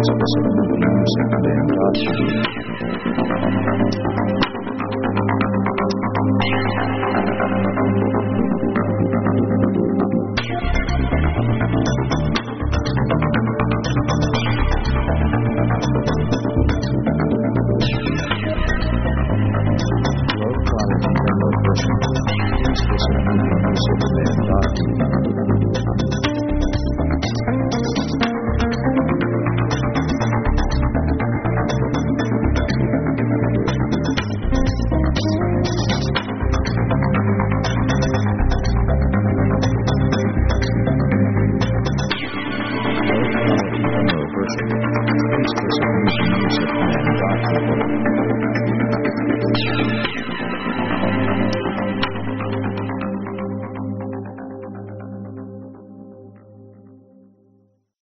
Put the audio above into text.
explicit movie music band.com. Low quality demo version. Explicit movie music band.com.